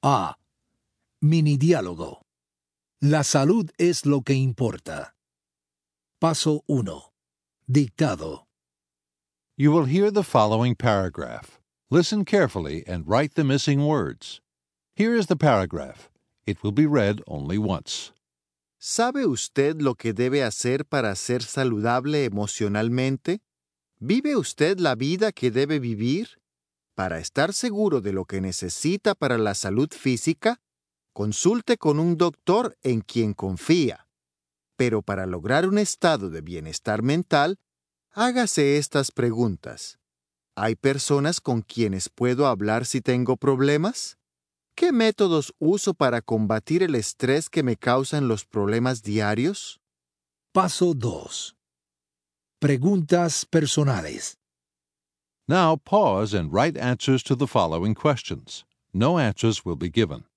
A. Mini diálogo. La salud es lo que importa. Paso 1. Dictado. You will hear the following paragraph. Listen carefully and write the missing words. Here is the paragraph. It will be read only once. ¿Sabe usted lo que debe hacer para ser saludable emocionalmente? ¿Vive usted la vida que debe vivir? Para estar seguro de lo que necesita para la salud física, consulte con un doctor en quien confía. Pero para lograr un estado de bienestar mental, hágase estas preguntas. ¿Hay personas con quienes puedo hablar si tengo problemas? ¿Qué métodos uso para combatir el estrés que me causan los problemas diarios? Paso 2. Preguntas personales. Now pause and write answers to the following questions. No answers will be given.